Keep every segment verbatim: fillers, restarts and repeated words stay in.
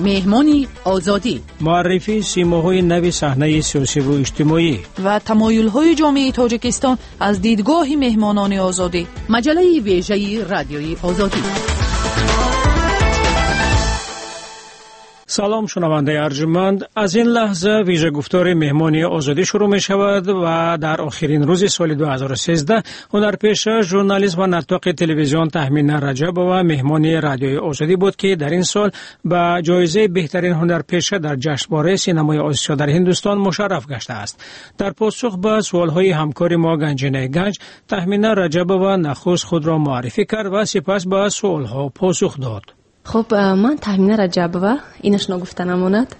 مهمانی آزادی، معرفی سیماهای نوی صحنه سیاسی و اجتماعی و تمایل‌های جامعه تاجیکستان از دیدگاه مهمانان آزادی. مجله ویژه رادیوی آزادی. سلام شنونده ارجمند، از این لحظه ویژه گفتار مهمانی آزادی شروع می شود و در آخرین روز سال دو هزار و سیزده هنرپیشه، ژورنالیست و ناطق تلویزیون تهمینا رجبووا مهمانی رادیوی آزادی بود که در این سال به جایزه بهترین هنرپیشه در جشنواره سینمای آسیا در هندوستان مشرف گشته است. در پاسخ به سوالهای همکار ما گنجینه گنج، تهمینا رجبووا نخست خود را معرفی کرد و سپس به سوالها پاسخ داد. خب من تهمینا رجبووا، اینش نگفته نماند.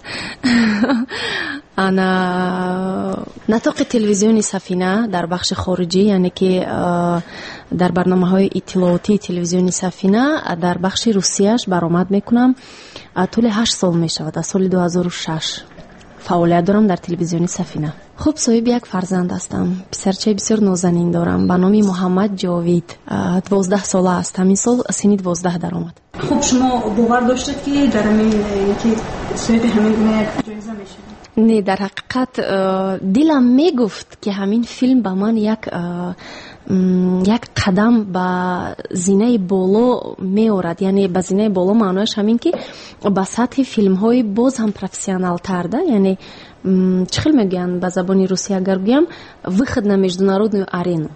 انا ناطق تلویزیونی سفینه در بخش خارجی، یعنی که در برنامه‌های اطلاعاتی تلویزیونی سفینه در بخش روسیه‌اش برآمد میکنم. طول هشت سال میشود، از سال دو هزار و شش فعالیت دارم در تلویزیونی سفینه. خب صاحب یک فرزند هستم، پسرچه بسیار نازنین دارم به نام محمد جاوید. دوازده ساله است، همین سال سنی دوازده در آمد. خب شما باور داشتید که در همین یکی صاحب همین گونه جایزه میشید؟ نه، در حقیقت دلم میگفت که همین فیلم به من یک یک قدم به زینه بالا میآورد. یعنی به زینه بالا معنیش همین که به سطح فیلم های باز هم پروفесіонал تر ده. یعنی چخیل میگن به زبان روسی اگر بگم выход на международную арену.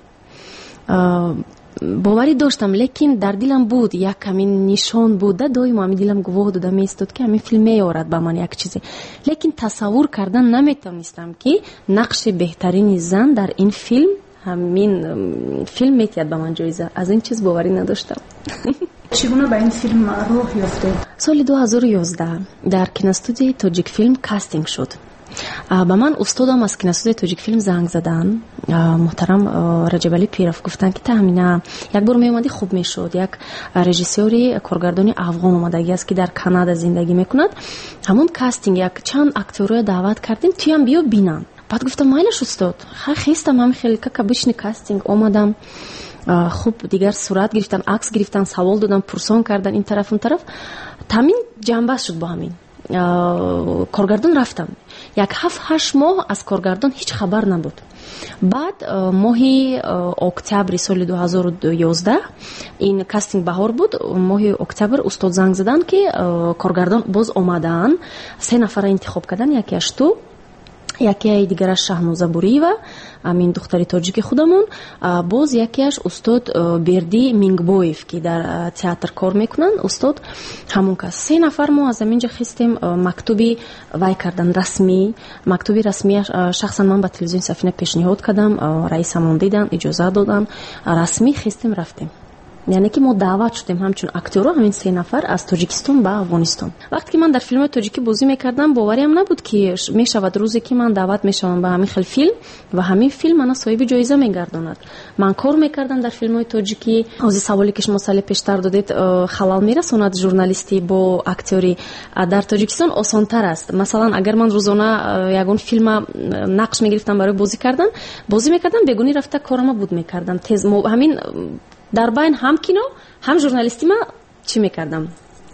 باوری داشتم، لیکن در دلم بود یک همین نشان بود، دائما همین دلم گواه داده میستود که همین فیلم میآورد به من یک چیزی، لیکن تصور کردن نمیتونستم که نقش بهترین زن در این فیلم همین فیلم میتید به من جایزه. از این چیز باوری نداشتم. چگونه به این فیلم راه یافتید؟ سال دو هزار و یازده در کینوستودیوی تاجیک فیلم کاستینگ شد. با من استادم از کینوستودیوی تاجیک فیلم زنگ زدن، محترم رجب علی پیرов گفتن که تهمینا یک بار میومدی خوب میشد. یک رژیسوری کارگردانی افغان اومدگی است که در کانادا زندگی میکند. همون کاستینگ یک چند اکتور دعوت کردیم تو هم بیا بینم. بعد گفتم مایلش استاد خیستم هم خیلی که کبشنی کاستینگ اومدم. خوب دیگر صورت گرفتن، عکس گرفتن، سوال دادن، پرسان کردن این طرف اون طرف. تامین جنبه شد با همین کارگردان رفتم. یک هفت هشت ماه از کارگردان هیچ خبر نبود. بعد ماه اکتبر سال دو هزار و یازده این کاستینگ بهار بود. ماه اکتبر استاد زنگ زدن که کارگردان باز اومدن، سه نفر انتخاب کردن، یکیش تو، یکی دیگرش شهنوزه بوریوا، امین دختری تاجیک خودمون، باز یکیش استاد بردی مینگبویف که در تئاتر کار میکنن. استاد همون کس. سه نفر ما از اینجا خواستیم مکتوبی وای کردن، رسمی مکتوبی رسمی. شخصا من به تلویزیون سفینه پیشنهاد کردم، رئیسمون دیدن، اجازه دادن، رسمی خواستیم رفتیم. یعنی که ما دعوت شدیم همچون اکتورها، همین سه نفر از تاجیکستان به افغانستان. وقتی که من در فیلم تاجیکی بازی میکردم باوریم نبود که میشود روزی که من دعوت میشم به همین خیل فیلم و همین فیلم من صاحب جایزه میگرداند. من کار میکردم در فیلم های تاجیکی. از سوالی که شما سال پیشتر دادید خلال میرسوند ژورنالیستی با اکتوری در تاجیکستان آسان تر است. مثلا اگر من روزانه یگون فیلم نقش میگرفتم برای بازی کردن، بازی میکردم، بگونی رفته کارم بود میکردم تز. همین در بین هم کینو هم ژورنالیستی ما چی میکردم،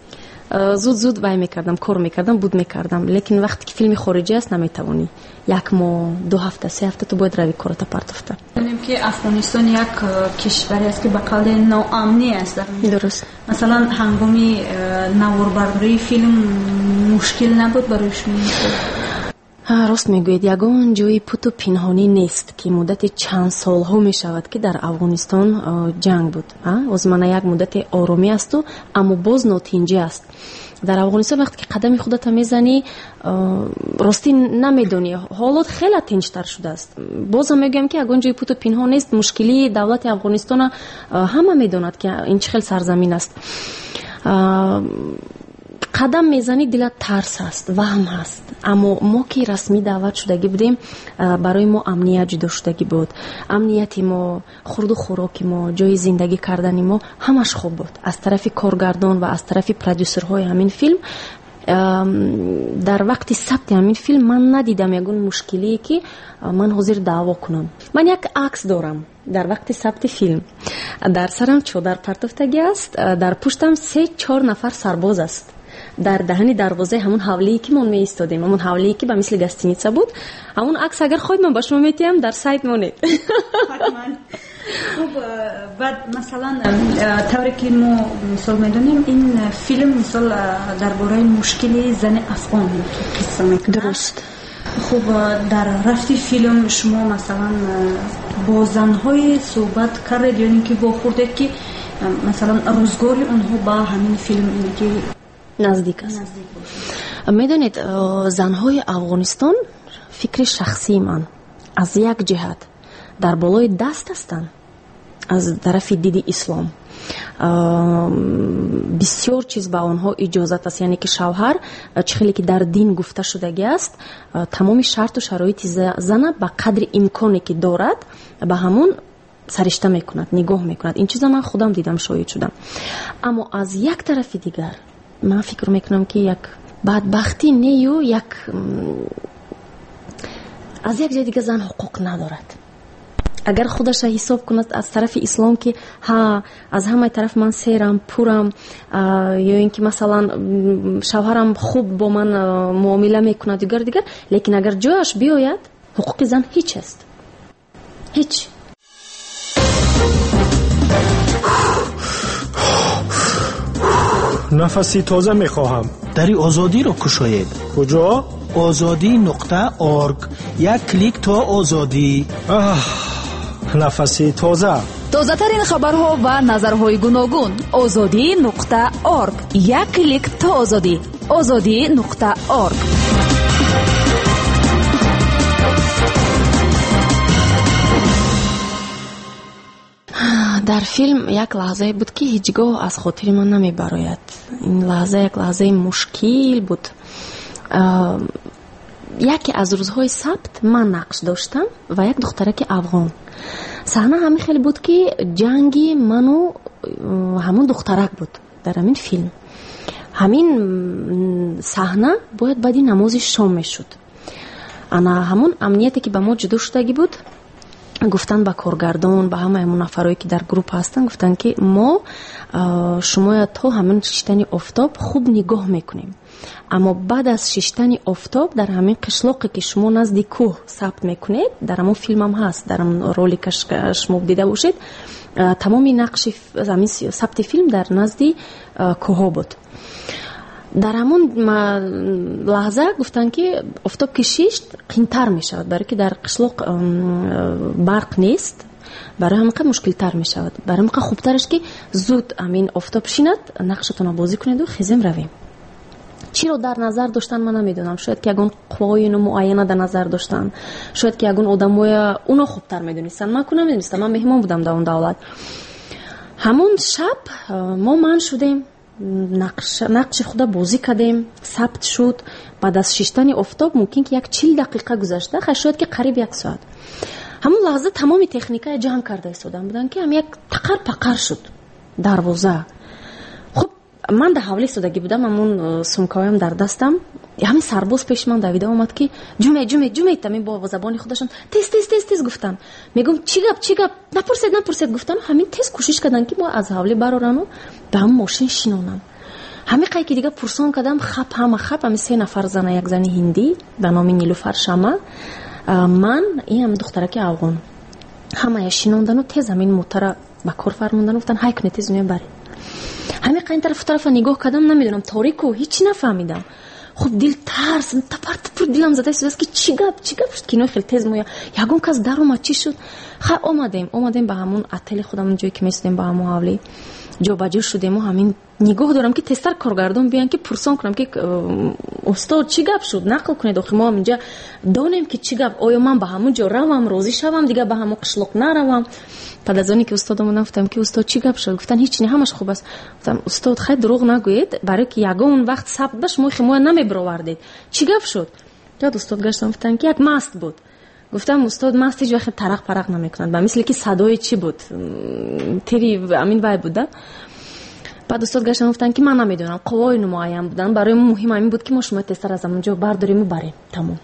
زود زود وای میکردم، کار میکردم، بود میکردم. لیکن وقتی که فیلم خارجی است نمیتوانی یک ماه، دو هفته، سه هفته تو باید روی کارت پرتفته. می‌دونیم که افغانستان یک کشوری است که به قول ناامنی است. درست. مثلا هنگامی نواربرداری فیلم مشکل نبود برای شما؟ راست میگوید، یگان جای پوت و پنهانی نیست که مدت چند سال ها می شود که در افغانستان جنگ بود. از من یک مدت آرامی است و اما باز ناتنجی است. در افغانستان وقتی که قدم خودت میزنی راستی نمیدونی، حالات خیلی تنجتر شده است. باز هم میگم که یگان جای پوت و پنهان نیست. مشکلی دولت افغانستان همه میدوند که این چه خیلی سرزمین است. قدم میزنی دلت ترس است، وهم هست. اما ما که رسمی دعوت شدگی بودیم، برای ما امنیت جدا شدگی بود. امنیت ما، خورد و خوراک ما، جای زندگی کردن ما همش خوب بود. از طرف کارگردان و از طرف پرودوسرهای همین فیلم در وقت ثبت همین فیلم من ندیدم یگون مشکلی که من حاضر دعوا کنم. من یک عکس دارم در وقت ثبت فیلم. در سرم چادر پرتفتگی است، در پشتم سه چهار نفر سرباز است. дар даҳани дарвозаи ҳамон ҳавлие ки мон меистодем, ҳамон ҳавлие ки ба мисли гостиница буд. ҳамон акс агар хоҳед ман ба шумо метиҳам, дар сайт монед. خب بعد مثلا طوری که ما مثال میدونیم این فیلم مثال درباره مشکل زن افغان قصه میکنه. درست. خب در رفتی فیلم شما مثلا با زنهای صحبت کردید یا اینکه با خوردید که مثلا روزگاری اونها با همین فیلم اینکه نزدیک است. میدونید زنهای افغانستان فکر شخصی من از یک جهت در بالای دست هستند از طرف دید اسلام. بسیار چیز با آنها اجازت است، یعنی که شوهر چخیلی که در دین گفته شدگی است تمام شرط و شرایط زن به قدر امکانی که دارد به همون سرشته میکند، نگاه میکند. این چیزا من خودم دیدم، شاهد شدم. اما از یک طرف دیگر من فکر میکنم که یک بدبختی نیو یک از یک جای دیگه زن حقوق ندارد. اگر خودش را حساب کند از طرف اسلام که ها از همه طرف من سیرم پورم، یا اینکه مثلا شوهرم خوب با من معامله میکند دیگر دیگر، لیکن اگر جایش بیاید حقوق زن هیچ است، هیچ. نفسی تازه میخواهم. دری آزادی رو کشاید. کجا؟ آزادی نقطه آرگ. یک کلیک تا آزادی. نفسی تازه. تازه ترین خبرها و نظرهای گوناگون. آزادی نقطه آرگ. یک کلیک تا آزادی. آزادی نقطه آرگ. در فیلم یک لحظه بود که هیچگاه از خاطر من نمیبراید. این لحظه یک لحظه مشکل بود. یکی از روزهای سبت من نقش داشتم و یک دخترک افغان. صحنه همین خیلی بود که جنگی من و همون دخترک بود در همین فیلم. همین صحنه باید بعد نماز شام میشد. انا همون امنیتی که با ما جدا شدگی بود گفتن با کارگردان، با همه همون نفرایی که در گروپ هستن، گفتن که ما شما تا همین شیشتن آفتاب خوب نگاه میکنیم، اما بعد از شیشتن آفتاب در همین قشلاقی که شما نزد کوه ثبت میکنید، در همون فیلم هم هست، در همون رولی که شما دیده باشید، تمامی نقش همین ثبت فیلم در نزد کوه بود. در همون لحظه گفتن که آفتاب که شیشت قینتر می شود، برای که در قشلاق برق نیست، برای همه مشکل تر می شود. برای همه خوبترش که زود همین آفتاب شیند، نقشتون بازی کنید و خیزیم رویم. چی رو در نظر داشتن من نمیدونم. شاید که اگون قوای اینو معینه در نظر داشتن، شاید که اگون آدمای اونو خوبتر میدونستن. من کنم نمیدونستم، من مهمان بودم در اون دولت. همون شب ما من شدیم، نقش نقش خدا بازی کردیم، ثبت شد. بعد از شیشتن آفتاب ممکن که یک چهل دقیقه گذشته، خیلی شاید که قریب یک ساعت. همون لحظه تمامی تکنیکای جمع کرده ایستادن بودن که هم یک تقر پقر شد دروازه. خب من در حوالی ایستادگی بودم، همون سمکایم در دستم. همین سرباز پیش من دویده اومد که جمعه جمعه جمعه تامین با زبان خودشون تیز تیز تیز تیز گفتن. میگم چی گپ چی گپ، نپرسید نپرسید گفتن. همین تیز کوشش کردن که ما از حوالی برارن و به هم ماشین شینونن. همین قایی که دیگه پرسان کردم، خب همه خب همین سه نفر زن، یک زن هندی به نام نیلوفر شمع، من این هم دخترک افغان، همه شینوندن و تیز همین موتر با کار فرموندن، گفتن های کنه تیز میبرید. همین قاین طرف طرف نگاه کردم، نمیدونم تاریکو هیچی نفهمیدم. خب دل ترس تپر تپر دلم زده است که چی گپ چی گپ شد که اینو خیلی تیز مویا یگون کس در اومد چی شد. خب اومدیم اومدیم به همون اتل خودمون جایی که میستیم با همون حوالی جو باجو شدیم و همین نگاه دارم که تستر کارگردان بیان که پرسان کنم که استاد چی گپ شد، نقل کنید آخه ما اینجا دونیم که چی گپ، آیا من به همون جا روم راضی شوم دیگه به همون قشلاق نروم. بعد از اونی که استادمون گفتم که استاد چی گپ شد، گفتن هیچ نه همش خوب است. گفتم استاد خیلی دروغ نگویید، برای که یگون وقت ثبت بش ما خمو نمیبراوردید، چی گپ شد؟ یاد استاد گشتم گفتن که یک مست بود. گفتم استاد مست هیچ وقت طرق پرق نمیکنند، با مثل که صدای چی بود تری امین وای بوده. بعد استاد گشتن گفتن که من نمیدونم، قوای معین بودن، برای ما مهم همین بود که ما شما تستر از اونجا برداریم و بریم تمام.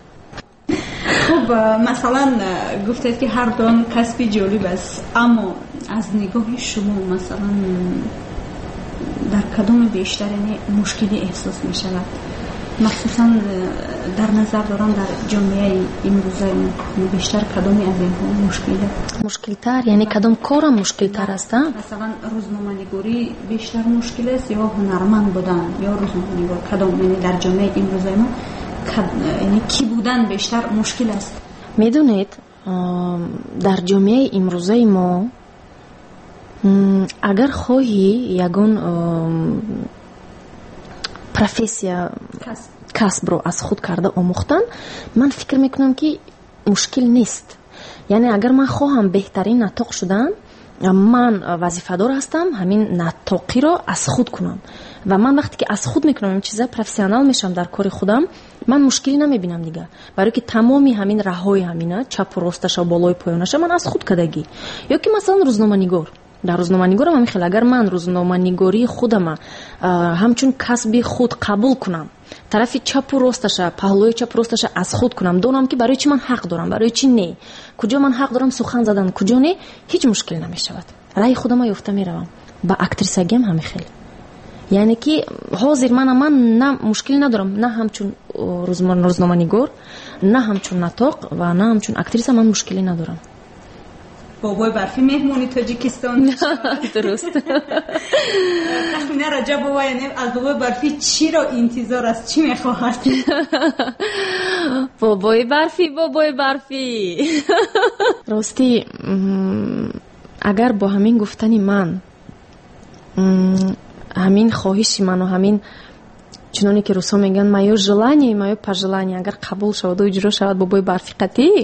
خب مثلا گفتید که هر دو کسبی جالب است، اما از نگاه شما مثلا در کدام بیشتر یعنی مشکلی احساس می شود؟ مخصوصا در نظر دارم در جامعه امروزه بیشتر کدامی از اینها مشکله؟ مشکل تر یعنی کدام کارم مشکل تر است؟ مثلا روزنامه‌نگاری بیشتر مشکل است یا هنرمند بودن یا روزنامه‌نگار؟ کدام یعنی در جامعه امروزه ما یعنی کی بودن بیشتر مشکل است؟ میدونید در جامعه امروزه ما اگر خواهی یگان پروفسیا کسب رو از خود کرده آموختن، من فکر میکنم که مشکل نیست. یعنی اگر من خواهم بهترین نطق شدن، من وظیفه‌دار هستم همین نطقی رو از خود کنم و من وقتی که از خود میکنم این چیزا پروفسیونال میشم در کار خودم، من مشکلی نمیبینم دیگه، برای که تمامی همین راههای همینه چپ و راستش و بالای پایینش من از خود کردگی. یا که مثلا روزنامه‌نگار، در روزنامه‌نگارم همین خیلی اگر من روزنامه‌نگاری خودم همچون کسب خود قبول کنم، طرفی چپ و راستش پهلوی چپ و راستش از خود کنم، دونم که برای چی من حق دارم، برای چی نه، کجا من حق دارم سخن زدن، کجا نه، هیچ مشکل نمیشود. رای خودم یافته میروم. با اکتریسگیم همین خیلی، یعنی که حاضر من من نه مشکل ندارم، نه همچون روزنامه‌نگار، نه همچون نطق و نه همچون اکتریسه من مشکلی ندارم. بابای برفی مهمونی تاجیکستان درست. تخمینه رجب بابا یعنی از بابای برفی چی را انتظار است، چی میخواهد؟ بابای برفی بابای برفی راستی اگر با همین گفتنی من همین خواهشی من و همین چنانی که روسا میگن مایو ژلانی مایو پژلانی اگر قبول شود و اجرا شود بابای برفی قطعی،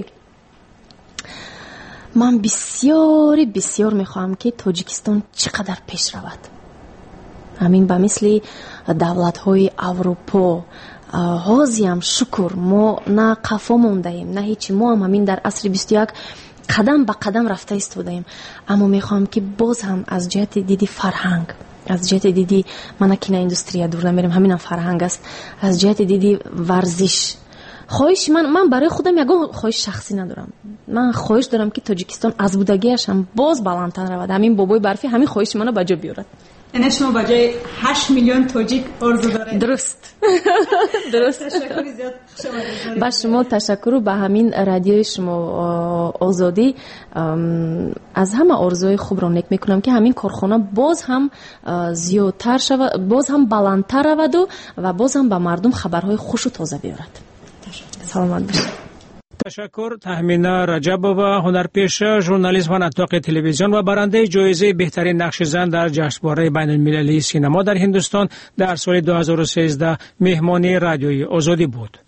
من بسیار بسیار میخواهم که تاجیکستان چقدر پیش رود. همین به مثل دولت‌های اروپا حاضیم شکر ما نه قفا موندهیم نه هیچی، ما هم همین در عصر بیست و یک قدم به قدم رفته ایستادیم، اما میخوام که باز هم از جهت دیدی فرهنگ، از جهت دیدی من کینا اندستری دور نمیرم، همین هم فرهنگ است، از جهت دیدی ورزش خواهش من من برای خودم یگان خواهش شخصی ندارم، من خواهش دارم که تاجیکستان از بودگیش هم باز بلندتر رود، همین بابای برفی همین خواهش منو بجا بیارد. یعنی شما بجای هشت میلیون تاجیک آرزو دارید؟ درست درست. تشکر زیاد شما. با شما تشکر و به همین رادیوی شما آزادی از همه آرزوی خوب را نیک میکنم که همین کارخانه باز هم زیادتر شود، باز هم بلندتر رود و و باز هم به مردم خبرهای خوش و تازه بیارد. سلامت باشید. تشکر. تهمینا رجبووا، هنرپیشه، ژورنالیست و ناطق تلویزیون و برنده جایزه بهترین نقش زن در جشنواره بین المللی سینما در هندوستان در سال دو هزار و سیزده مهمان رادیوی آزادی بود.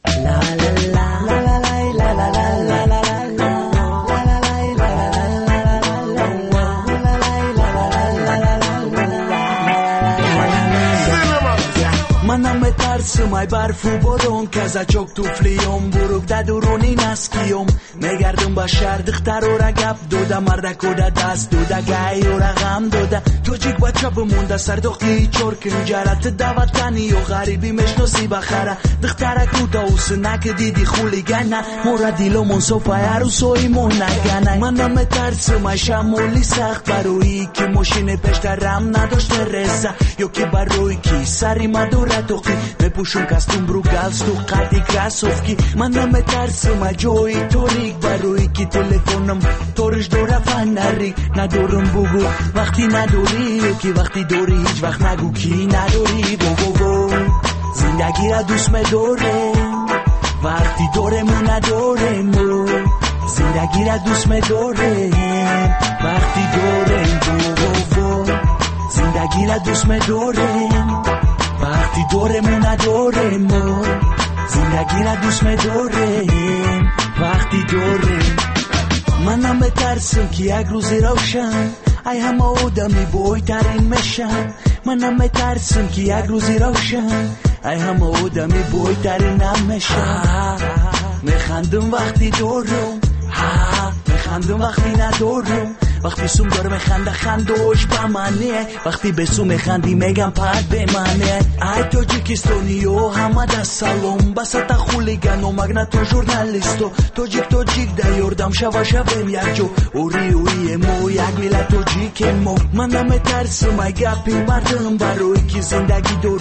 Manam metarsim ay barfu bodon kazacok tufliyom buruk da duruni naskiyom megardim bashar dikhtar ora gap doda marda koda dast doda gay ora gam doda tojik bacha bumunda sardoqi chorkin jarat davatani yo gharibi meshnosi bakhara dikhtara kuda usnak didi khuligana moradilo monsofa yarusoy monagana manam metarsim ay shamuli sakh baroi ki moshine peshtaram nadoshte reza yo ki baroi ki sari madura توقی بپوشون کاستوم برو گالستوک قدی کراسوفکی من نمیترسم جوی توریک بروی کی تلفنم تورش دور فنری ندارم بگو وقتی نداری یکی وقتی داری هیچ وقت نگو کی نداری بگو بگو زندگی را دوست می‌داره وقتی دورمون نداریم زندگی را دوست می‌داره وقتی دورم بگو بگو زندگی را دوست می‌داره وقتی دورمون نداریم زندگی را دوست می‌داریم وقتی دورم منم بترسم که یک روزی روشن ای همه آدمی بایترین میشن منم بترسم که یک روزی روشن ای همه آدمی بایترین نمیشن میخندم وقتی دورم میخندم وقتی ندارم وقتی سوم داره میخنده خندوش به منه وقتی به سوم میخندی میگم پد به منه ای توجیکستانی و همه دا سلام بساتا خولیگان و مگناتو ژورنالیستو توجیک توجیک دا یوردم شوا شویم یک جو اوری اوری مو یک میلت توجیک مو من نمیترسم ای گپی مردم برای که زندگی دور